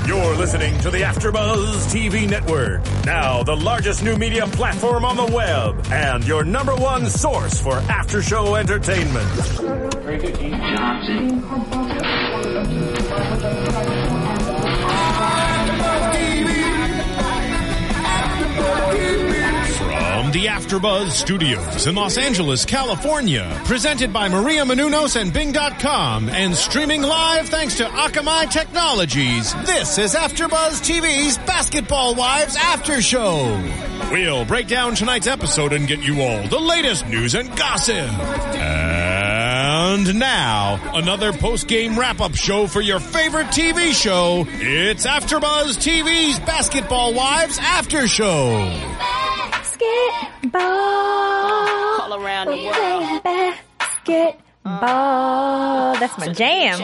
You're listening to the AfterBuzz TV Network, now the largest new media platform on the web, and your number one source for after-show entertainment. Very good, Keith Johnson. From the AfterBuzz Studios in Los Angeles, California, presented by Maria Menounos and Bing.com, and streaming live thanks to Akamai Technologies, this is AfterBuzz TV's Basketball Wives After Show. We'll break down tonight's episode and get you all the latest news and gossip. And now, another post-game wrap-up show for your favorite TV show. It's AfterBuzz TV's Basketball Wives After Show. Basketball. All around the world. Basketball. That's my jam.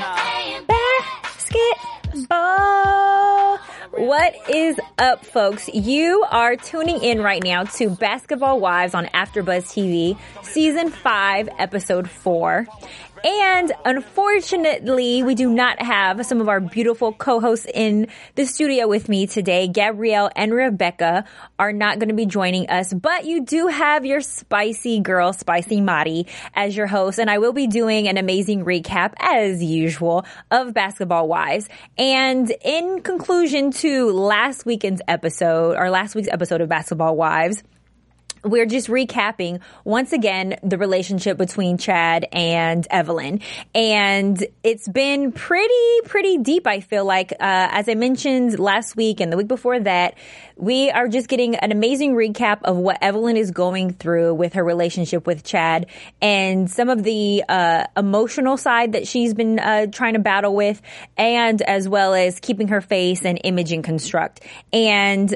Basketball. What is up, folks? You are tuning in right now to Basketball Wives on AfterBuzz TV, Season 5, Episode 4. And unfortunately, we do not have some of our beautiful co-hosts in the studio with me today. Gabrielle and Rebecca are not going to be joining us, but you do have your spicy girl, Spicy Mari, as your host. And I will be doing an amazing recap, as usual, of Basketball Wives. And in conclusion to last week's episode of Basketball Wives, we're just recapping, once again, the relationship between Chad and Evelyn. And it's been pretty deep, I feel like. As I mentioned last week and the week before that, we are just getting an amazing recap of what Evelyn is going through with her relationship with Chad and some of the emotional side that she's been trying to battle with, and as well as keeping her face and image in construct. And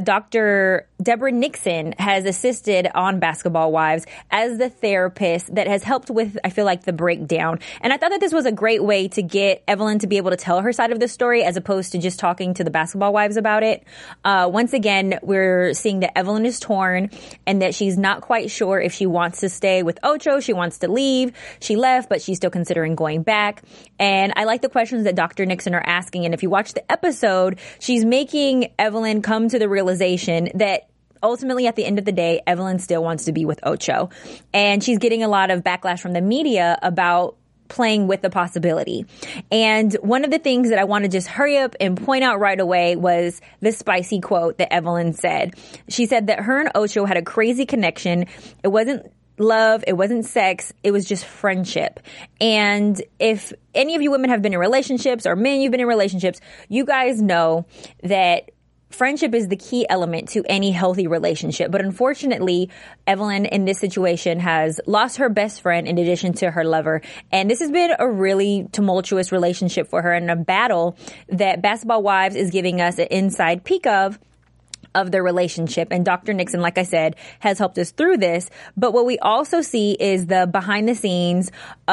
Dr. Deborah Nixon has assisted on Basketball Wives as the therapist that has helped with, I feel like, the breakdown. And I thought that this was a great way to get Evelyn to be able to tell her side of the story as opposed to just talking to the Basketball Wives about it. Once again, we're seeing that Evelyn is torn and that she's not quite sure if she wants to stay with Ocho. She wants to leave. She left, but she's still considering going back. And I like the questions that Dr. Nixon are asking. And if you watch the episode, she's making Evelyn come to the realization that ultimately, at the end of the day, Evelyn still wants to be with Ocho. And she's getting a lot of backlash from the media about playing with the possibility. And one of the things that I want to just hurry up and point out right away was the spicy quote that Evelyn said. She said that her and Ocho had a crazy connection. It wasn't love, it wasn't sex, it was just friendship. And if any of you women have been in relationships, or men you've been in relationships, you guys know that friendship is the key element to any healthy relationship. But unfortunately, Evelyn in this situation has lost her best friend in addition to her lover. And this has been a really tumultuous relationship for her, and a battle that Basketball Wives is giving us an inside peek of their relationship. And Dr. Nixon, like I said, has helped us through this. But what we also see is the behind the scenes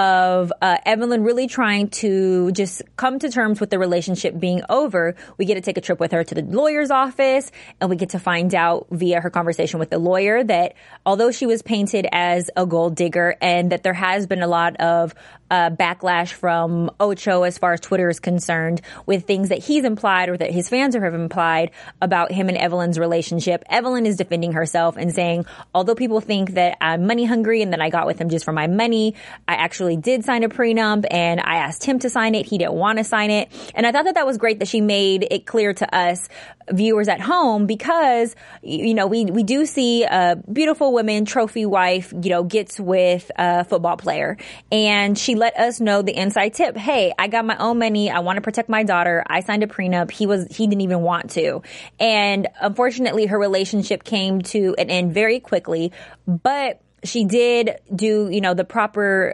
of Evelyn really trying to just come to terms with the relationship being over. We get to take a trip with her to the lawyer's office, and we get to find out via her conversation with the lawyer that although she was painted as a gold digger, and that there has been a lot of backlash from Ocho as far as Twitter is concerned with things that he's implied or that his fans have implied about him and Evelyn's relationship. Evelyn is defending herself and saying, although people think that I'm money hungry and that I got with him just for my money, I actually did sign a prenup and I asked him to sign it. He didn't want to sign it. And I thought that that was great that she made it clear to us viewers at home, because, you know, we do see a beautiful woman, trophy wife, you know, gets with a football player, and she let us know the inside tip. Hey, I got my own money. I want to protect my daughter. I signed a prenup. He didn't even want to. And unfortunately, her relationship came to an end very quickly, but she did do, you know, the proper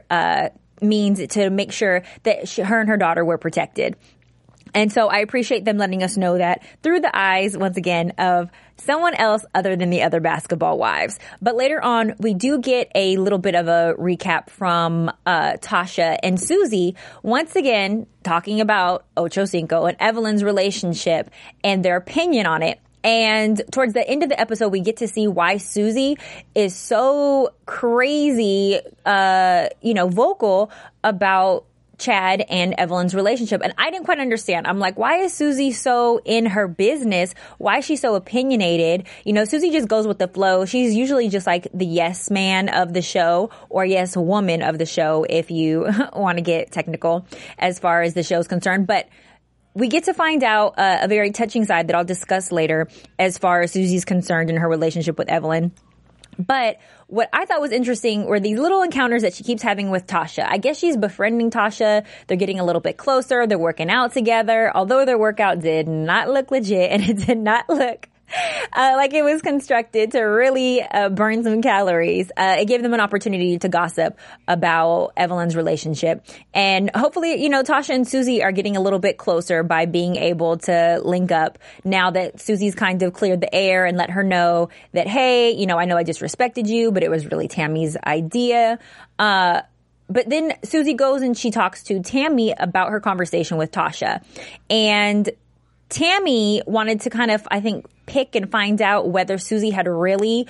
means to make sure that her and her daughter were protected. And so I appreciate them letting us know that through the eyes, once again, of someone else other than the other Basketball Wives. But later on, we do get a little bit of a recap from Tasha and Susie, once again talking about Ocho Cinco and Evelyn's relationship and their opinion on it. And towards the end of the episode, we get to see why Susie is so crazy, vocal about Chad and Evelyn's relationship. And I didn't quite understand. I'm like, why is Susie so in her business? Why is she so opinionated? You know, Susie just goes with the flow. She's usually just like the yes man of the show, or yes woman of the show, if you want to get technical as far as the show's concerned. But we get to find out a very touching side that I'll discuss later as far as Susie's concerned in her relationship with Evelyn. But what I thought was interesting were these little encounters that she keeps having with Tasha. I guess she's befriending Tasha. They're getting a little bit closer. They're working out together. Although their workout did not look legit, and it did not look like it was constructed to really burn some calories. It gave them an opportunity to gossip about Evelyn's relationship. And hopefully, you know, Tasha and Susie are getting a little bit closer by being able to link up now that Susie's kind of cleared the air and let her know that, hey, you know I disrespected you, but it was really Tammy's idea. But then Susie goes and she talks to Tammy about her conversation with Tasha. And Tammy wanted to kind of, I think, pick and find out whether Susie had really,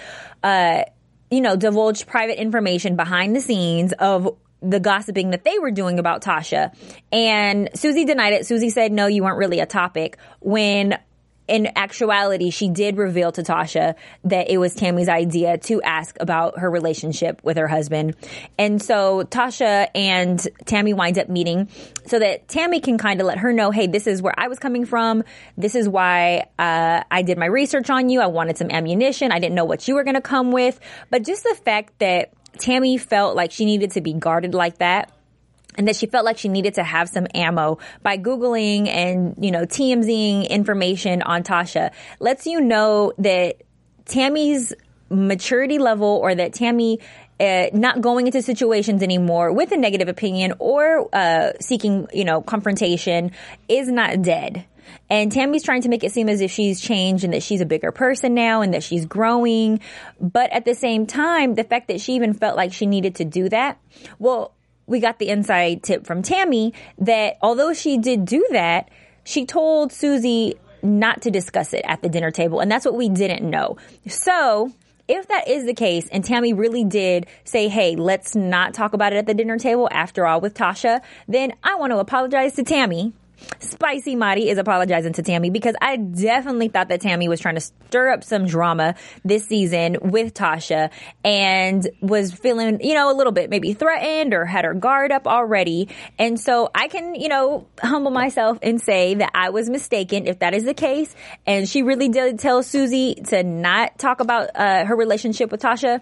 divulged private information behind the scenes of the gossiping that they were doing about Tasha. And Susie denied it. Susie said, no, you weren't really a topic, when in actuality, she did reveal to Tasha that it was Tammy's idea to ask about her relationship with her husband. And so Tasha and Tammy wind up meeting so that Tammy can kind of let her know, hey, this is where I was coming from. This is why I did my research on you. I wanted some ammunition. I didn't know what you were going to come with. But just the fact that Tammy felt like she needed to be guarded like that, and that she felt like she needed to have some ammo by Googling and, TMZing information on Tasha, lets you know that Tammy's maturity level, or that Tammy not going into situations anymore with a negative opinion or seeking, confrontation, is not dead. And Tammy's trying to make it seem as if she's changed and that she's a bigger person now and that she's growing. But at the same time, the fact that she even felt like she needed to do that, well, we got the inside tip from Tammy that although she did do that, she told Susie not to discuss it at the dinner table. And that's what we didn't know. So if that is the case, and Tammy really did say, hey, let's not talk about it at the dinner table after all with Tasha, then I want to apologize to Tammy. Spicy Marty is apologizing to Tammy, because I definitely thought that Tammy was trying to stir up some drama this season with Tasha and was feeling, a little bit maybe threatened or had her guard up already. And so I can, humble myself and say that I was mistaken if that is the case. And she really did tell Susie to not talk about her relationship with Tasha.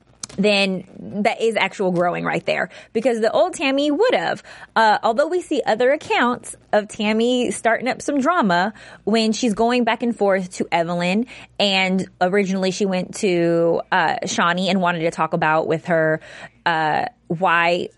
Then that is actual growing right there, because the old Tammy would have. Although we see other accounts of Tammy starting up some drama when she's going back and forth to Evelyn, and originally she went to Shani and wanted to talk about with her why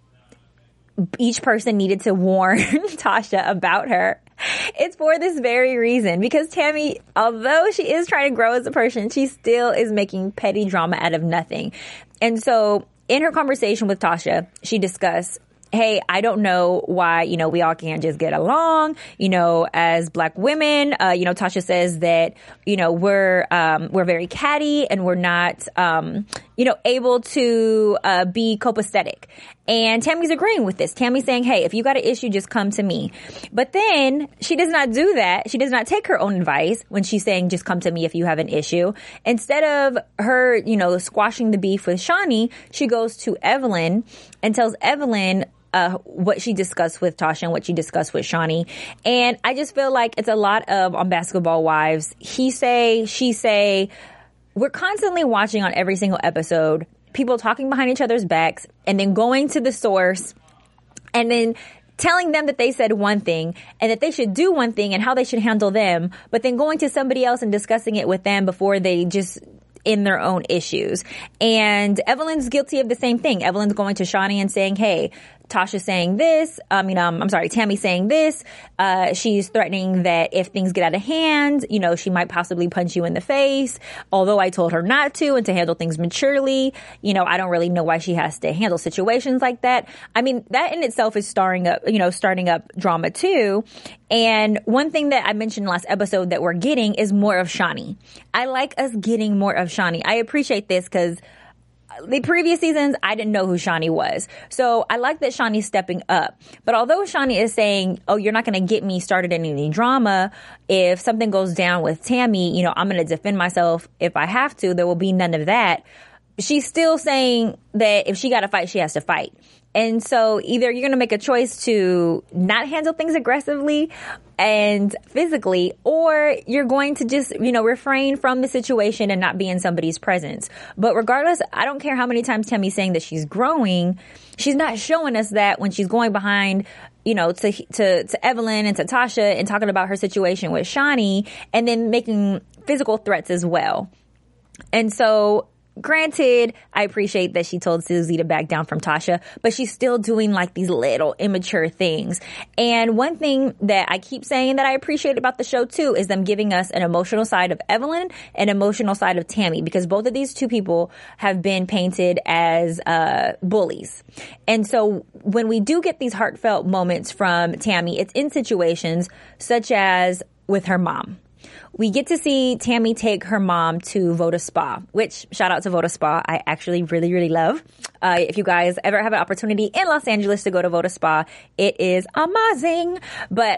each person needed to warn Tasha about her. It's for this very reason, because Tammy, although she is trying to grow as a person, she still is making petty drama out of nothing. And so in her conversation with Tasha, she discussed, hey, I don't know why, we all can't just get along, as Black women. Tasha says that, we're very catty and we're not, able to be copacetic. And Tammy's agreeing with this. Tammy's saying, hey, if you got an issue, just come to me. But then she does not do that. She does not take her own advice when she's saying, just come to me if you have an issue. Instead of her, squashing the beef with Shani, she goes to Evelyn and tells Evelyn what she discussed with Tasha and what she discussed with Shani. And I just feel like it's a lot of, on Basketball Wives, he say, she say. We're constantly watching on every single episode people talking behind each other's backs and then going to the source and then telling them that they said one thing and that they should do one thing and how they should handle them, but then going to somebody else and discussing it with them before they just in their own issues. And Evelyn's guilty of the same thing. Evelyn's going to Shani and saying, hey, Tasha's saying this. Tammy's saying this. She's threatening that if things get out of hand, she might possibly punch you in the face. Although I told her not to and to handle things maturely. I don't really know why she has to handle situations like that. I mean, that in itself is starting up drama too. And one thing that I mentioned last episode that we're getting is more of Shani. I like us getting more of Shani. I appreciate this because the previous seasons, I didn't know who Shani was. So I like that Shani's stepping up. But although Shani is saying, oh, you're not going to get me started in any drama. If something goes down with Tammy, you know, I'm going to defend myself if I have to. There will be none of that. She's still saying that if she got to fight, she has to fight. And so either you're going to make a choice to not handle things aggressively and physically, or you're going to just, you know, refrain from the situation and not be in somebody's presence. But regardless, I don't care how many times Tammy's saying that she's growing. She's not showing us that when she's going behind, you know, to Evelyn and to Tasha and talking about her situation with Shani and then making physical threats as well. And so, granted, I appreciate that she told Susie to back down from Tasha, but she's still doing like these little immature things. And one thing that I keep saying that I appreciate about the show too is them giving us an emotional side of Evelyn and emotional side of Tammy, because both of these two people have been painted as bullies. And so when we do get these heartfelt moments from Tammy, it's in situations such as with her mom. We get to see Tammy take her mom to Voda Spa, which, shout out to Voda Spa, I actually really, really love. If you guys ever have an opportunity in Los Angeles to go to Voda Spa, it is amazing. But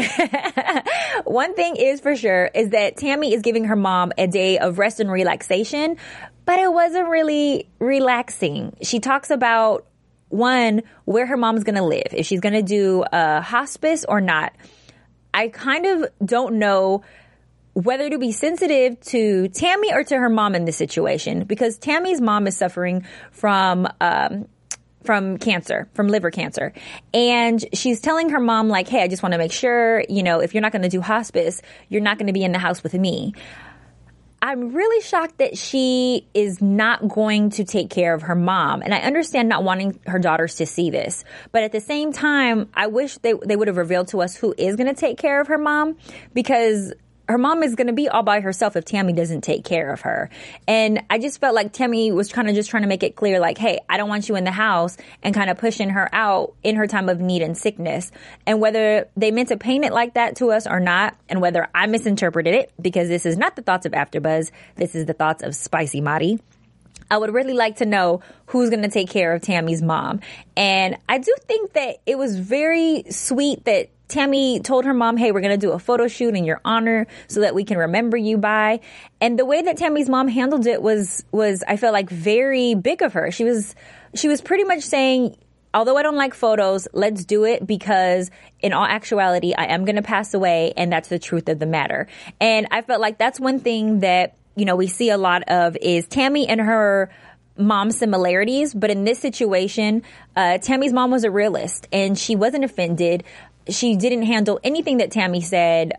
one thing is for sure is that Tammy is giving her mom a day of rest and relaxation, but it wasn't really relaxing. She talks about, one, where her mom's going to live, if she's going to do a hospice or not. I kind of don't know whether to be sensitive to Tammy or to her mom in this situation, because Tammy's mom is suffering from cancer, from liver cancer. And she's telling her mom, like, hey, I just want to make sure, you know, if you're not going to do hospice, you're not going to be in the house with me. I'm really shocked that she is not going to take care of her mom. And I understand not wanting her daughters to see this. But at the same time, I wish they would have revealed to us who is going to take care of her mom, because her mom is going to be all by herself if Tammy doesn't take care of her. And I just felt like Tammy was trying to make it clear, like, hey, I don't want you in the house, and kind of pushing her out in her time of need and sickness. And whether they meant to paint it like that to us or not, and whether I misinterpreted it, because this is not the thoughts of AfterBuzz, this is the thoughts of Spicy Mari, I would really like to know who's going to take care of Tammy's mom. And I do think that it was very sweet that Tammy told her mom, hey, we're going to do a photo shoot in your honor so that we can remember you by. And the way that Tammy's mom handled it was I felt like very big of her. She was pretty much saying, although I don't like photos, let's do it, because in all actuality, I am going to pass away, and that's the truth of the matter. And I felt like that's one thing that, you know, we see a lot of is Tammy and her mom's similarities. But in this situation, Tammy's mom was a realist, and she wasn't offended. She didn't handle anything that Tammy said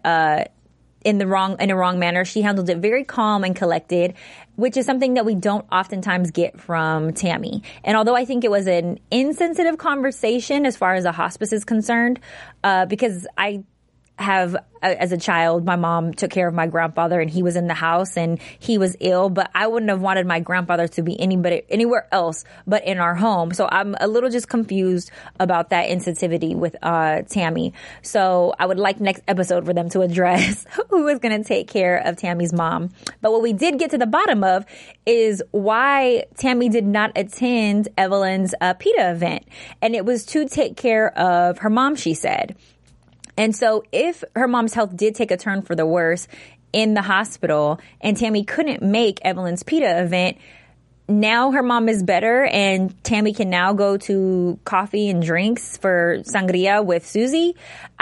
in a wrong manner. She handled it very calm and collected, which is something that we don't oftentimes get from Tammy. And although I think it was an insensitive conversation as far as a hospice is concerned, because I have, as a child, my mom took care of my grandfather, and he was in the house and he was ill, but I wouldn't have wanted my grandfather to be anywhere else but in our home. So I'm a little just confused about that insensitivity with Tammy. So I would like next episode for them to address who is going to take care of Tammy's mom. But what we did get to the bottom of is why Tammy did not attend Evelyn's PETA event. And it was to take care of her mom, she said. And so if her mom's health did take a turn for the worse in the hospital and Tammy couldn't make Evelyn's PETA event, now her mom is better and Tammy can now go to coffee and drinks for sangria with Susie.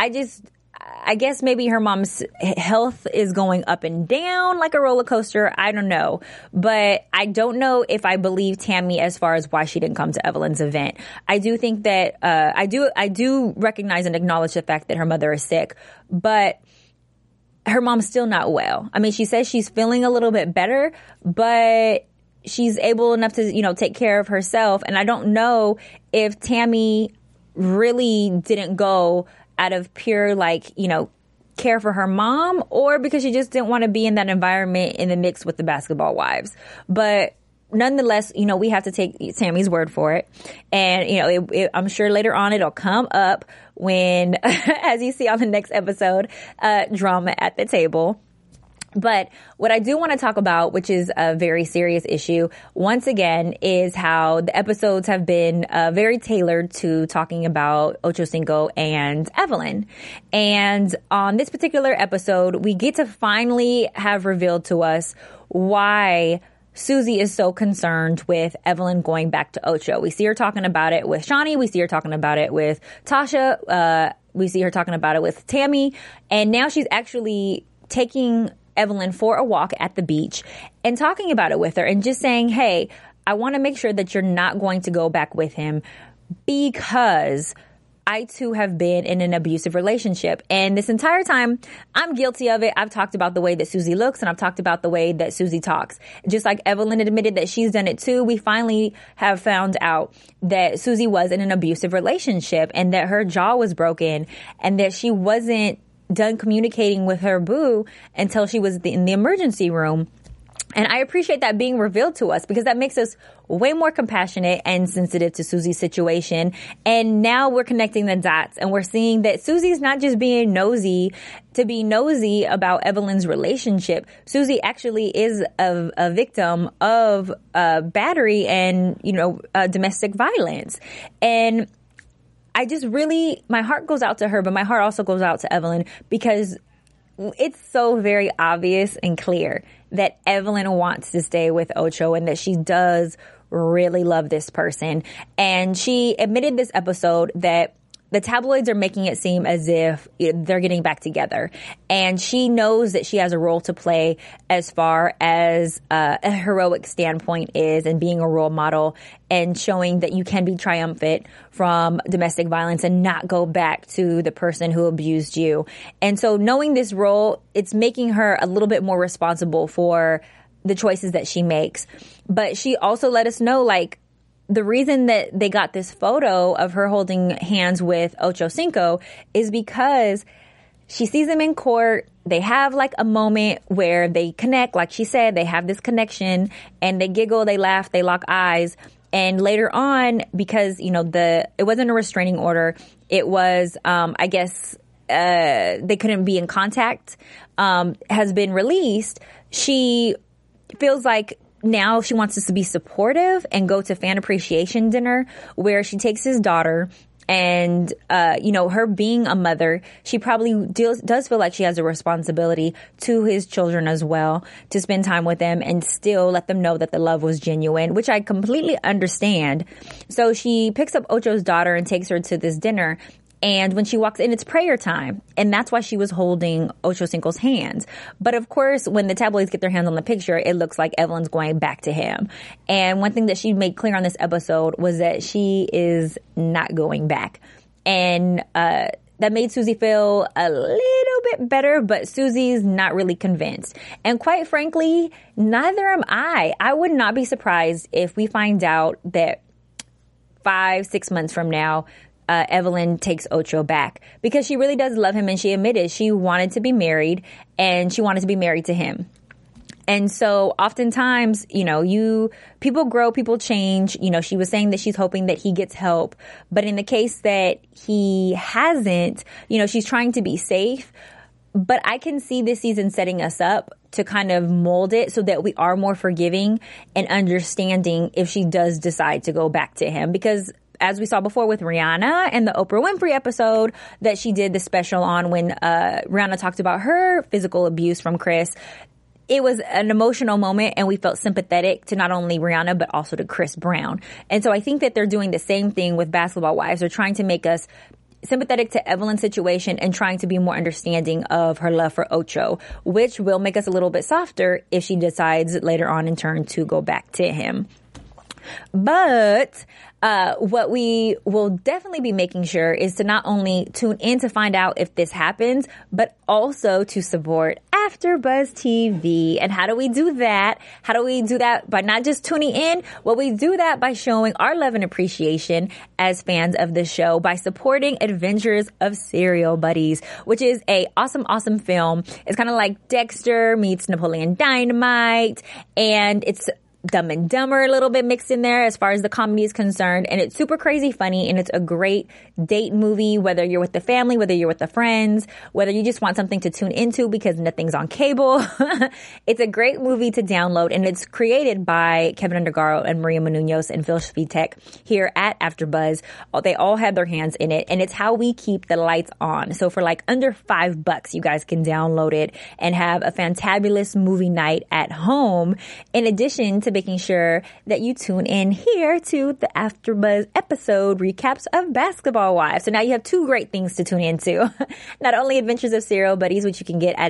I guess maybe her mom's health is going up and down like a roller coaster. I don't know. But I don't know if I believe Tammy as far as why she didn't come to Evelyn's event. I do think that, I do recognize and acknowledge the fact that her mother is sick, but her mom's still not well. I mean, she says she's feeling a little bit better, but she's able enough to, you know, take care of herself. And I don't know if Tammy really didn't go out of pure, like, you know, care for her mom, or because she just didn't want to be in that environment in the mix with the basketball wives. But nonetheless, you know, we have to take Tammy's word for it. And, you know, I'm sure later on it'll come up when, as you see on the next episode, drama at the table. But what I do want to talk about, which is a very serious issue, once again, is how the episodes have been very tailored to talking about Ocho Cinco and Evelyn. And on this particular episode, we get to finally have revealed to us why Susie is so concerned with Evelyn going back to Ocho. We see her talking about it with Shani. We see her talking about it with Tasha. We see her talking about it with Tammy. And now she's actually taking Evelyn for a walk at the beach and talking about it with her and just saying, hey, I want to make sure that you're not going to go back with him because I too have been in an abusive relationship. And this entire time, I'm guilty of it. I've talked about the way that Susie looks and I've talked about the way that Susie talks. Just like Evelyn admitted that she's done it too, we finally have found out that Susie was in an abusive relationship and that her jaw was broken and that she wasn't done communicating with her boo until she was in the emergency room. And I appreciate that being revealed to us because that makes us way more compassionate and sensitive to Susie's situation. And now we're connecting the dots and we're seeing that Susie's not just being nosy to be nosy about Evelyn's relationship. Susie actually is a victim of battery and, domestic violence. And I just really, my heart goes out to her, but my heart also goes out to Evelyn because it's so very obvious and clear that Evelyn wants to stay with Ocho and that she does really love this person. And she admitted this episode that the tabloids are making it seem as if they're getting back together. And she knows that she has a role to play as far as a heroic standpoint is and being a role model and showing that you can be triumphant from domestic violence and not go back to the person who abused you. And so knowing this role, it's making her a little bit more responsible for the choices that she makes. But she also let us know, the reason that they got this photo of her holding hands with Ocho Cinco is because she sees him in court. They have a moment where they connect. Like she said, they have this connection and they giggle, they laugh, they lock eyes. And later on, because, it wasn't a restraining order. It was, they couldn't be in contact, has been released. She feels like now she wants us to be supportive and go to fan appreciation dinner where she takes his daughter and, her being a mother, she probably does feel like she has a responsibility to his children as well to spend time with them and still let them know that the love was genuine, which I completely understand. So she picks up Ocho's daughter and takes her to this dinner. And when she walks in, it's prayer time. And that's why she was holding Ocho Cinco's hands. But of course, when the tabloids get their hands on the picture, it looks like Evelyn's going back to him. And one thing that she made clear on this episode was that she is not going back. And that made Susie feel a little bit better, but Susie's not really convinced. And quite frankly, neither am I. I would not be surprised if we find out that 5-6 months from now, Evelyn takes Ocho back because she really does love him. And she admitted she wanted to be married and she wanted to be married to him. And so oftentimes, people grow, people change. She was saying that she's hoping that he gets help. But in the case that he hasn't, she's trying to be safe. But I can see this season setting us up to kind of mold it so that we are more forgiving and understanding if she does decide to go back to him. Because as we saw before with Rihanna and the Oprah Winfrey episode that she did the special on when Rihanna talked about her physical abuse from Chris, it was an emotional moment and we felt sympathetic to not only Rihanna but also to Chris Brown. And so I think that they're doing the same thing with Basketball Wives. They're trying to make us sympathetic to Evelyn's situation and trying to be more understanding of her love for Ocho, which will make us a little bit softer if she decides later on in turn to go back to him. But what we will definitely be making sure is to not only tune in to find out if this happens, but also to support AfterBuzz TV. And how do we do that? How do we do that? By not just tuning in. Well, we do that by showing our love and appreciation as fans of the show by supporting Adventures of Serial Buddies, which is a awesome film. It's kind of like Dexter meets Napoleon Dynamite, and it's Dumb and Dumber a little bit mixed in there as far as the comedy is concerned. And it's super crazy funny, and it's a great date movie, whether you're with the family, whether you're with the friends, whether you just want something to tune into because nothing's on cable. It's a great movie to download, and it's created by Kevin Undergaro and Maria Menounos and Phil Svitek here at AfterBuzz. They all had their hands in it, and it's how we keep the lights on. So for like under $5, you guys can download it and have a fantabulous movie night at home, in addition to making sure that you tune in here to the AfterBuzz episode recaps of Basketball Wives. So now you have two great things to tune into. Not only Adventures of Serial Buddies, which you can get at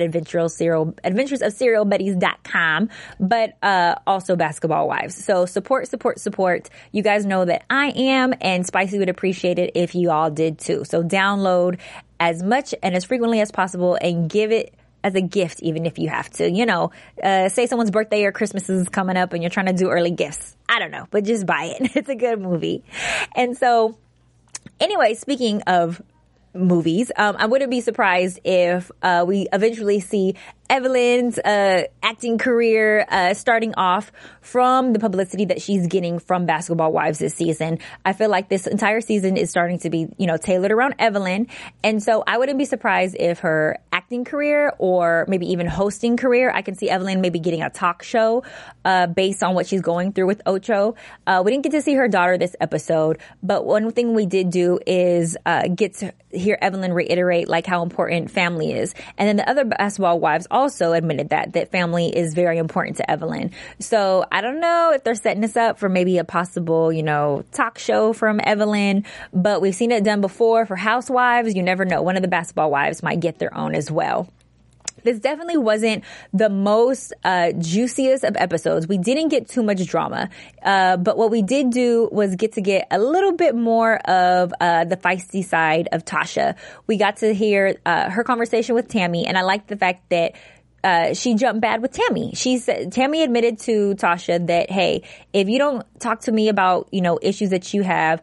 adventuresofserialbuddies.com, but also Basketball Wives. So support. You guys know that I am, and Spicy would appreciate it if you all did too. So download as much and as frequently as possible and give it as a gift, even if you have to. You know, say someone's birthday or Christmas is coming up and you're trying to do early gifts. I don't know, but just buy it. It's a good movie. And so, anyway, speaking of movies, I wouldn't be surprised if we eventually see Evelyn's acting career starting off from the publicity that she's getting from Basketball Wives this season. I feel like this entire season is starting to be, tailored around Evelyn. And so I wouldn't be surprised if her acting career or maybe even hosting career, I can see Evelyn maybe getting a talk show based on what she's going through with Ocho. We didn't get to see her daughter this episode, but one thing we did do is get to hear Evelyn reiterate like how important family is. And then the other Basketball Wives also admitted that family is very important to Evelyn. So I don't know if they're setting us up for maybe a possible, talk show from Evelyn, but we've seen it done before for Housewives. You never know. One of the Basketball Wives might get their own as well. This definitely wasn't the most juiciest of episodes. We didn't get too much drama. But what we did do was get a little bit more of the feisty side of Tasha. We got to hear her conversation with Tammy, and I like the fact that she jumped bad with Tammy. Tammy admitted to Tasha that, hey, if you don't talk to me about, issues that you have,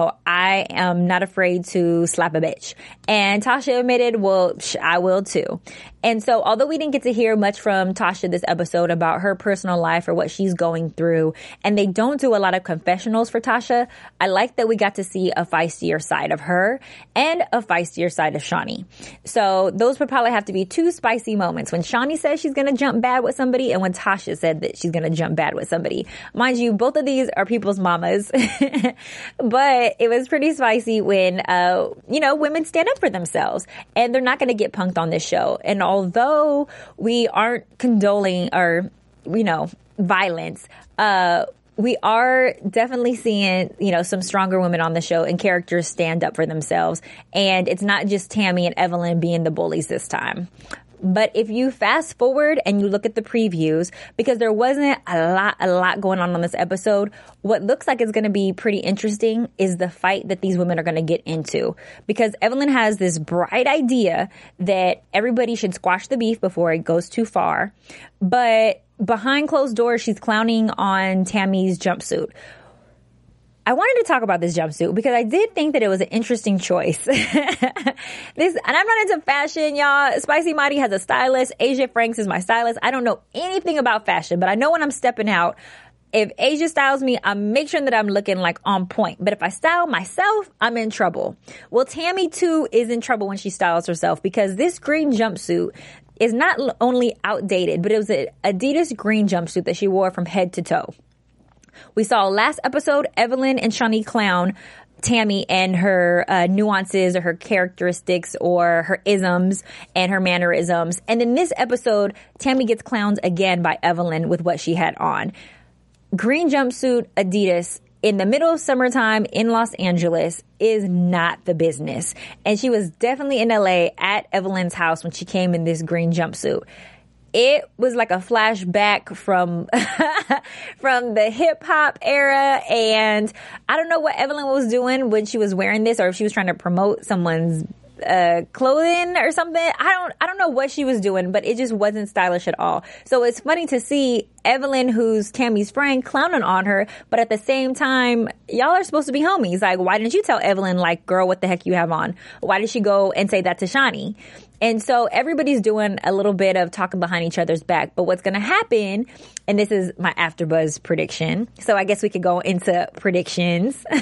I am not afraid to slap a bitch. And Tasha admitted, well, I will too. And so although we didn't get to hear much from Tasha this episode about her personal life or what she's going through, and they don't do a lot of confessionals for Tasha, I like that we got to see a feistier side of her and a feistier side of Shaunie. So those would probably have to be two spicy moments, when Shaunie says she's going to jump bad with somebody and when Tasha said that she's going to jump bad with somebody. Mind you, both of these are people's mamas, but it was pretty spicy when, women stand up for themselves, and they're not going to get punked on this show. And although we aren't condoning or, violence, we are definitely seeing, some stronger women on the show and characters stand up for themselves. And it's not just Tammy and Evelyn being the bullies this time. But if you fast forward and you look at the previews, because there wasn't a lot going on this episode, what looks like it's going to be pretty interesting is the fight that these women are going to get into. Because Evelyn has this bright idea that everybody should squash the beef before it goes too far. But behind closed doors, she's clowning on Tammy's jumpsuit. I wanted to talk about this jumpsuit because I did think that it was an interesting choice. And I'm not into fashion, y'all. Spicy Mighty has a stylist. Asia Franks is my stylist. I don't know anything about fashion, but I know when I'm stepping out, if Asia styles me, I make sure that I'm looking like on point. But if I style myself, I'm in trouble. Well, Tammy too is in trouble when she styles herself, because this green jumpsuit is not only outdated, but it was an Adidas green jumpsuit that she wore from head to toe. We saw last episode, Evelyn and Shaunie clown Tammy and her nuances or her characteristics or her isms and her mannerisms. And in this episode, Tammy gets clowned again by Evelyn with what she had on. Green jumpsuit, Adidas, in the middle of summertime in Los Angeles is not the business. And she was definitely in LA at Evelyn's house when she came in this green jumpsuit. It was like a flashback from the hip hop era, and I don't know what Evelyn was doing when she was wearing this, or if she was trying to promote someone's clothing or something. I don't know what she was doing, but it just wasn't stylish at all. So it's funny to see Evelyn, who's Tammy's friend, clowning on her, but at the same time, y'all are supposed to be homies. Like, why didn't you tell Evelyn, like, girl, what the heck you have on? Why did she go and say that to Shani? And so everybody's doing a little bit of talking behind each other's back. But what's going to happen, and this is my AfterBuzz prediction, so I guess we could go into predictions. I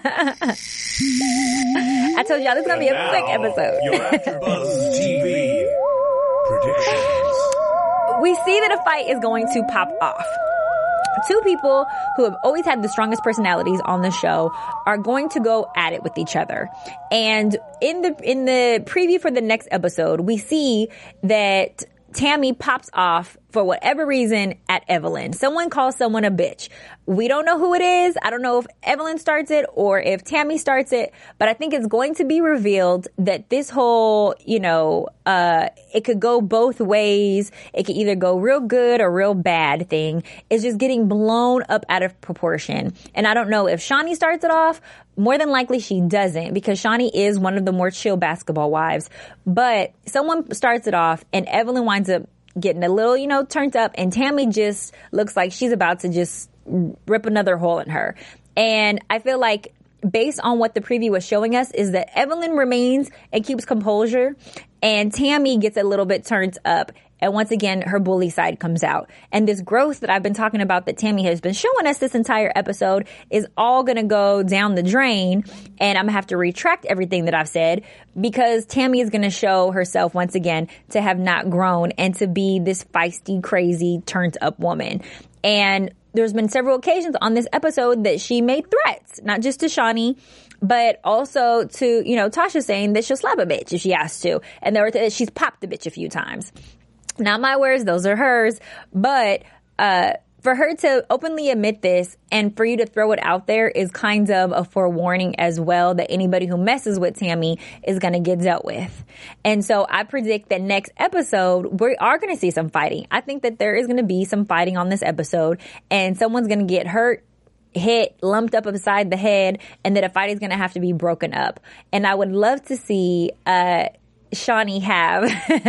told y'all this is going to be a quick episode. Your AfterBuzz TV predictions. We see that a fight is going to pop off. Two people who have always had the strongest personalities on the show are going to go at it with each other. And in the preview for the next episode, we see that Tammy pops off for whatever reason at Evelyn. Someone calls someone a bitch. We don't know who it is. I don't know if Evelyn starts it or if Tammy starts it, but I think it's going to be revealed that this whole, it could go both ways. It could either go real good or real bad thing. Is just getting blown up out of proportion. And I don't know if Shani starts it off. More than likely she doesn't, because Shani is one of the more chill basketball wives. But someone starts it off and Evelyn winds up getting a little, turned up, and Tammy just looks like she's about to just rip another hole in her. And I feel like based on what the preview was showing us is that Evelyn remains and keeps composure, and Tammy gets a little bit turned up. And once again, her bully side comes out. And this growth that I've been talking about that Tammy has been showing us this entire episode is all going to go down the drain. And I'm going to have to retract everything that I've said, because Tammy is going to show herself once again to have not grown and to be this feisty, crazy, turned up woman. And there's been several occasions on this episode that she made threats, not just to Shani, but also to, Tasha, saying that she'll slap a bitch if she has to. And she's popped the bitch a few times. Not my words, those are hers. But for her to openly admit this and for you to throw it out there is kind of a forewarning as well that anybody who messes with Tammy is going to get dealt with. And so I predict that next episode, we are going to see some fighting. I think that there is going to be some fighting on this episode, and someone's going to get hurt, hit, lumped up upside the head, and that a fight is going to have to be broken up. And I would love to see Shani have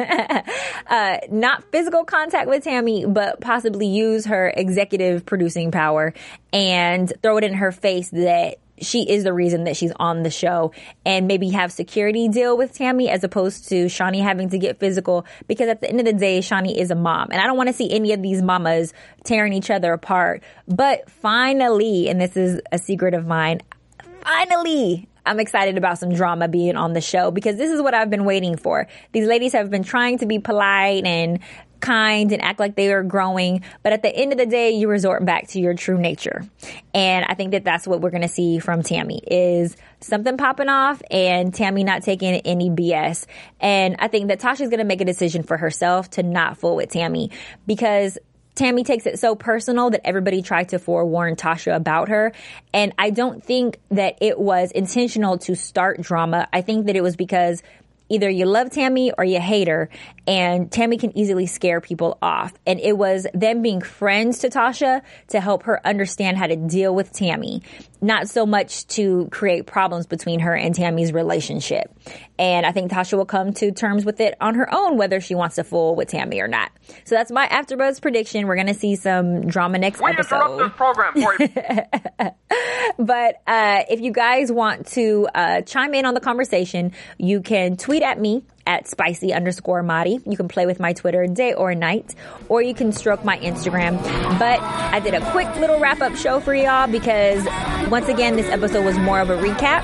not physical contact with Tammy, but possibly use her executive producing power and throw it in her face that she is the reason that she's on the show, and maybe have security deal with Tammy as opposed to Shani having to get physical, because at the end of the day, Shani is a mom, and I don't want to see any of these mamas tearing each other apart. But finally, and this is a secret of mine, finally, I'm excited about some drama being on the show, because this is what I've been waiting for. These ladies have been trying to be polite and kind and act like they are growing, but at the end of the day, you resort back to your true nature. And I think that that's what we're going to see from Tammy, is something popping off and Tammy not taking any BS. And I think that Tasha's going to make a decision for herself to not fool with Tammy, because Tammy takes it so personal that everybody tried to forewarn Tasha about her. And I don't think that it was intentional to start drama. I think that it was because either you love Tammy or you hate her, and Tammy can easily scare people off. And it was them being friends to Tasha to help her understand how to deal with Tammy, not so much to create problems between her and Tammy's relationship. And I think Tasha will come to terms with it on her own, whether she wants to fool with Tammy or not. So that's my AfterBuzz prediction. We're going to see some drama next episode. We interrupt this program for you. But if you guys want to chime in on the conversation, you can tweet at me at spicy_Mari. You can play with my Twitter day or night, or you can stroke my Instagram. But I did a quick little wrap-up show for y'all because, once again, this episode was more of a recap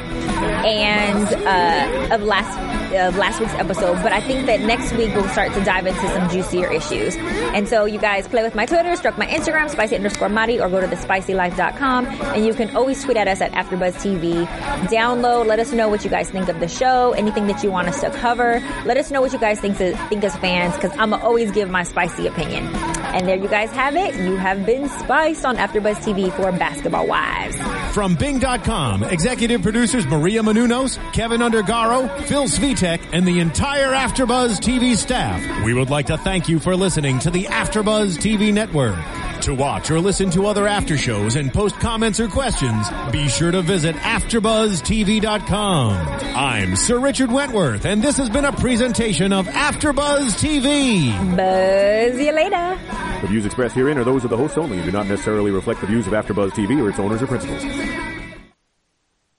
and of last week's episode. But I think that next week we'll start to dive into some juicier issues. And so you guys play with my Twitter, stroke my Instagram, spicy_Mari, or go to thespicylife.com. And you can always tweet at us at AfterBuzzTV. Download, let us know what you guys think of the show, anything that you want us to cover. Let us know what you guys think as fans, because I'm going to always give my spicy opinion. And there you guys have it. You have been spiced on AfterBuzz TV for Basketball Wives. From Bing.com, executive producers Maria Menounos, Kevin Undergaro, Phil Svitek, and the entire AfterBuzz TV staff, we would like to thank you for listening to the AfterBuzz TV network. To watch or listen to other after shows and post comments or questions, be sure to visit AfterBuzzTV.com. I'm Sir Richard Wentworth, and this has been a presentation of AfterBuzz TV. Buzz you later. The views expressed herein are those of the hosts only and do not necessarily reflect the views of AfterBuzz TV or its owners or principals.